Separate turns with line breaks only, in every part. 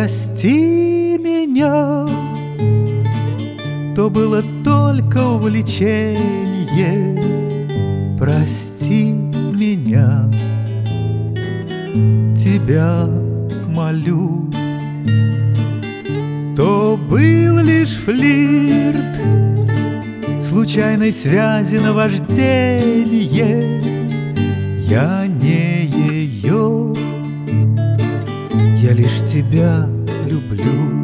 Прости меня, то было только увлечение. Прости меня, тебя молю. То был лишь флирт, случайной связи наваждение. Я не ее, я лишь тебя люблю.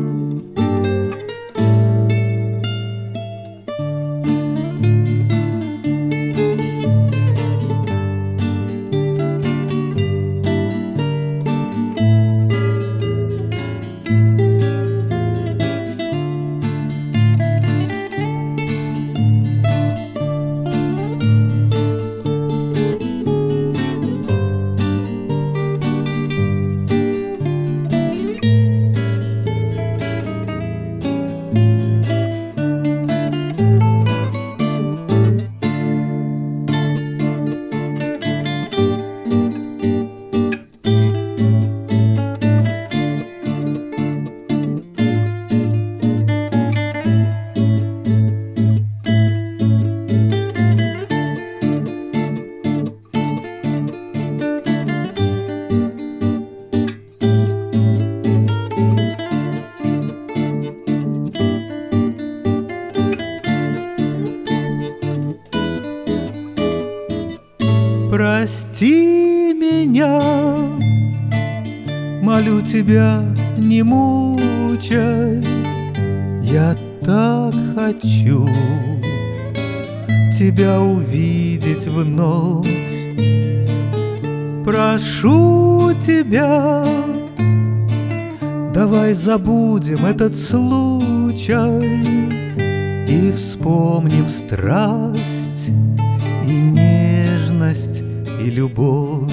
Прости меня, молю тебя, не мучай. Я так хочу тебя увидеть вновь. Прошу тебя, давай забудем этот случай и вспомним страсть и нежность и любовь.